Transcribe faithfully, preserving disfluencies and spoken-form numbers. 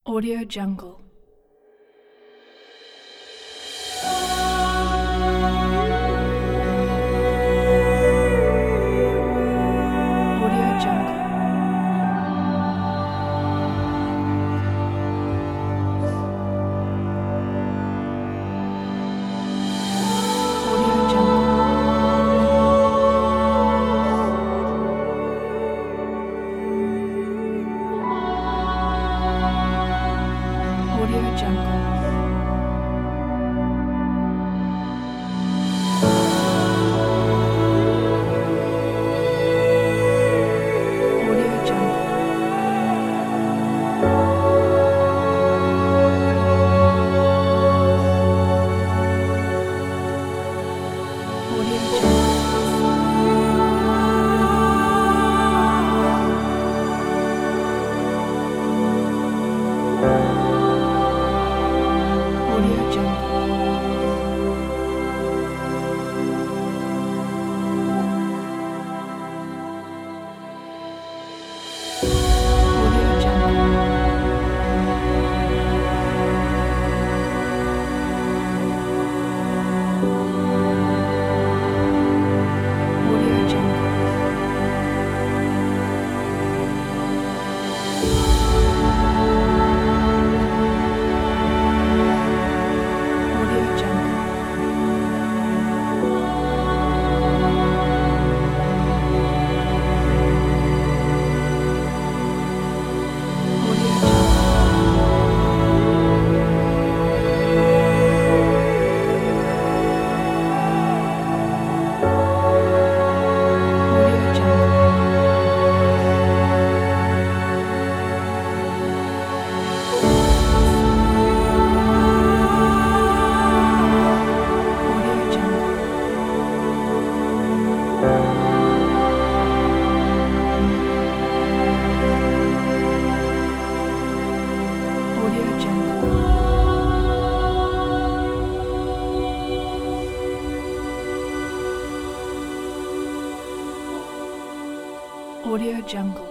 Audio Jungle. Audio Jungle. Audio Jungle. Audio Jungle. Audio Jungle. Audio Jungle. Audio Jungle. Audio Jungle. Audio Jungle. Audio Jungle. Audio Jungle. Audio Jungle. Audio Jungle. Audio Jungle. Audio Jungle.